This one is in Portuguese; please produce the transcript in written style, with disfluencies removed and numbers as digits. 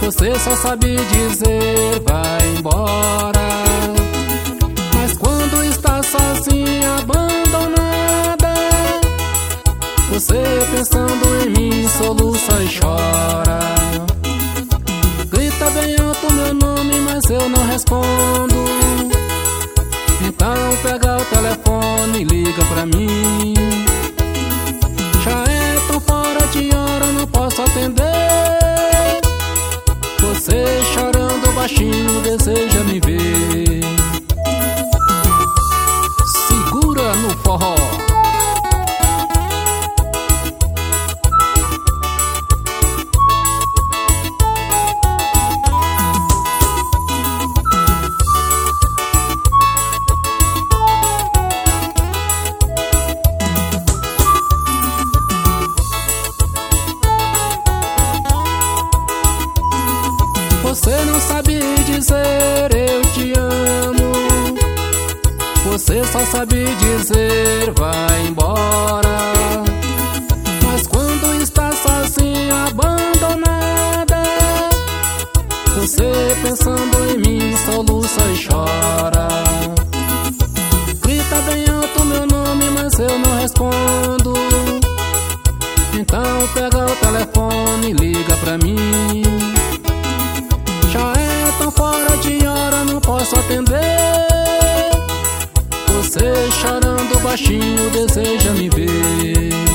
Você só sabe dizer vai embora, mas quando está sozinha, abandonada, você pensando em mim soluça e chora. Grita bem alto meu nome, mas eu não respondo. Então pega o telefone e liga pra mim. Já é tão fora de hora, não posso atender. Você chorando baixinho deseja me ver. Segura no forró. Você não sabe dizer eu te amo, você só sabe dizer vai embora, mas quando está sozinha, abandonada, você pensando em mim soluça e chora. Grita bem alto meu nome, mas eu não respondo. Então pega o telefone e liga pra mim. Já é tão fora de hora, não posso atender. Você chorando baixinho deseja me ver.